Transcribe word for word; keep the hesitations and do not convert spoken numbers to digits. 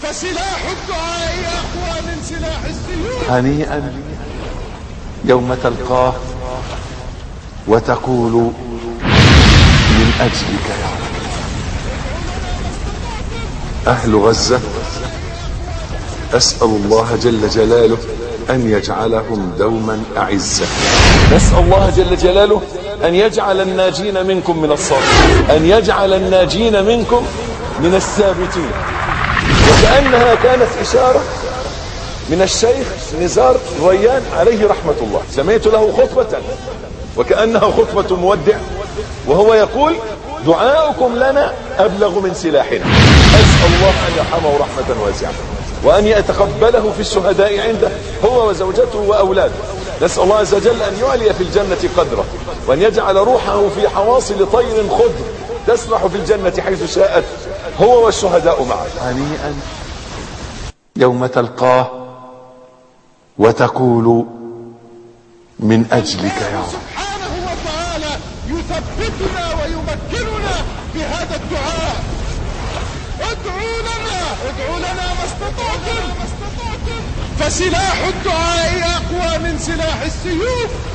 فسلاح الدعاء أقوى من سلاح السيوف. هنيئا يوم تلقاه وتقول من أجلك يا رب. أهل غزة أسأل الله جل جلاله أن يجعلهم دوما أعزة. نسأل الله جل جلاله أن يجعل الناجين منكم من الصابرين، أن يجعل الناجين منكم من الثابتين. وكأنها كانت إشارة من الشيخ نزار ريان عليه رحمة الله. سمعت له خطبة وكأنها خطبة مودع، وهو يقول دعاؤكم لنا أبلغ من سلاحنا. أسأل الله أن يرحمه رحمة واسعة وأن يتقبله في الشهداء عنده هو وزوجته وأولاده. نسأل الله عز وجل أن يعلي في الجنة قدره، وأن يجعل روحه في حواصل طير خضر تسرح في الجنة حيث شاءت هو والشهداء معه. هنيئا يوم تلقاه وتقول من أجلك يا رب. سبحانه وتعالى يثبتنا ويمكننا بهذا الدعاء. ادعوا لنا ادعوا لنا ما استطعتم، فسلاح الدعاء أقوى من سلاح السيوف.